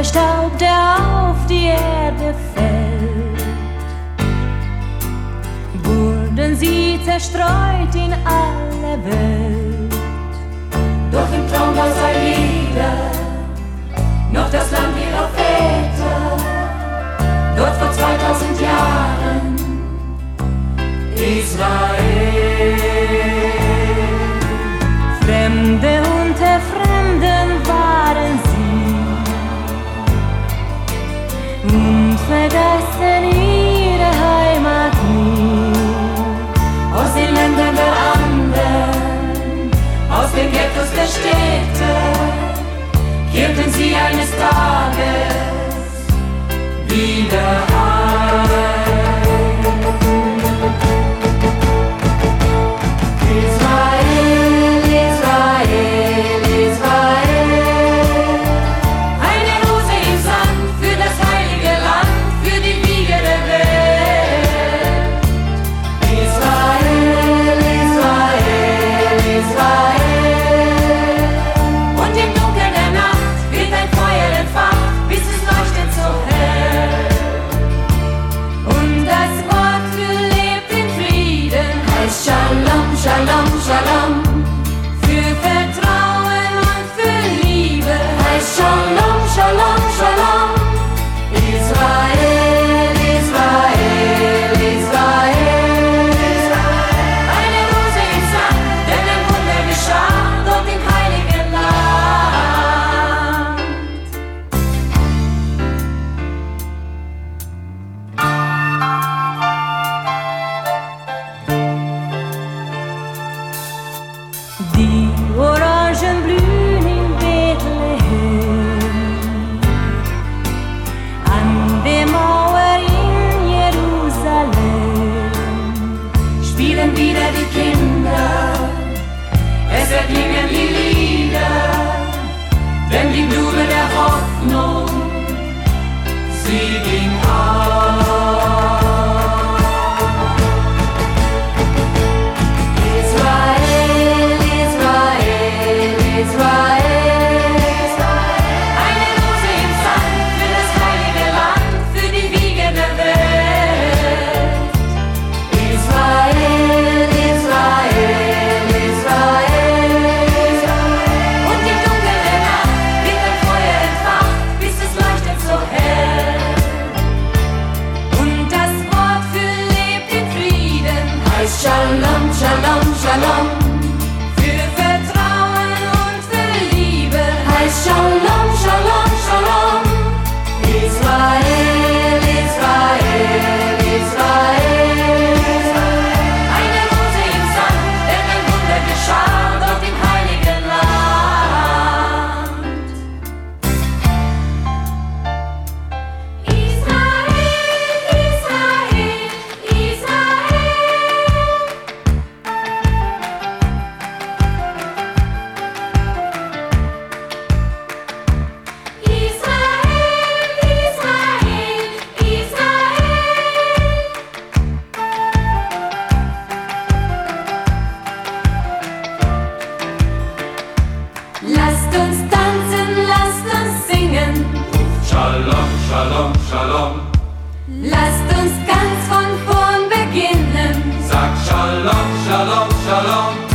der Staub, der auf die Erde fällt, wurden sie zerstreut in aller Welt. Doch im Traum war sei wieder noch das Land ihrer Väter, dort vor 2000 Jahren, Israel. Fremde unter Fremden waren sie und vergessen ihre Heimat nie. Aus den Ländern der anderen, aus den Ghettos der Städte, kehrten sie eines Tages wieder heim. Israel, Israel, Israel, eine Rose im Sand für das heilige Land, für die Wiege der Welt. Israel, Israel, Israel, und im Dunkeln der Nacht wird ein Feuer entfacht, bis es leuchtet so hell. Und das Wort für lebt in Frieden heißt Shalom, Shalom, Shalom. Für Vertrauen und für Liebe heißt Shalom, Shalom, Shalom. Israel, Israel, Israel, eine Rose im Sand, denn ein Wunder geschah dort im heiligen Land. Die Orangen blühen in Bethlehem, an der Mauer in Jerusalem Spielen wieder die Kinder, es erklingen die Lieder, denn die Blume der Hoffnung, sie ging auf. Israel, Israel, Israel, eine Rose im Sand für das heilige Land, für die Wiege der Welt. Israel, Israel, Israel, und im Dunkeln der Nacht wird ein Feuer entfacht, bis es leuchtet so hell. und das Wort für lebt in Frieden Heißt Shalom, Shalom, Shalom. für Vertrauen und für Liebe Heißt Shalom, Shalom, Shalom. Israel, Israel, Israel, eine Rose im Sand, denn ein Wunder geschah dort im heiligen Land. Israel, Israel, Israel. Lasst uns tanzen, lasst uns singen, Shalom, Shalom, Shalom. lasst uns ganz von vorn beginnen. Sag Shalom, Shalom, Shalom.